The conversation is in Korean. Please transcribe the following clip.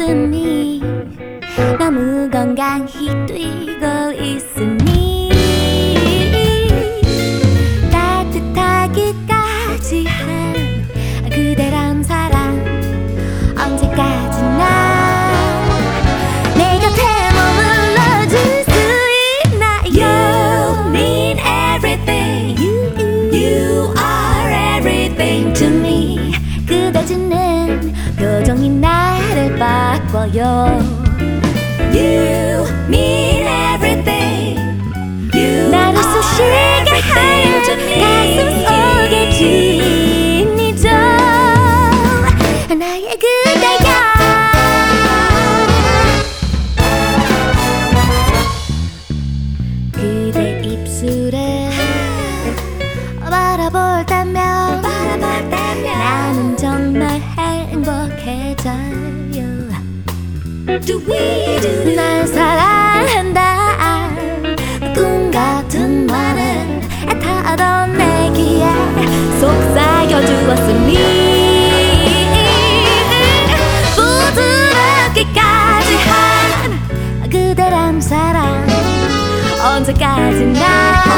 없으니 너무 건강히 뛰고 있으니 따뜻하기까지 한 그대란 사랑 언제까지나 내 곁에 머물러줄 수 있나요? You mean everything. You are everything to me. 그대 짓는 표정이 나를 바꿔요. You mean everything. You 나를 쑤시게 하는 가슴 속에 지니죠. 나의 그대야. 그대 입술에 바라볼 때면 나는 정말 행복해져요. 날 사랑한다 꿈 같은 말을 애타던 내 귀에 속삭여주었으니 부드럽기까지 한 그대란 사랑 언제까지나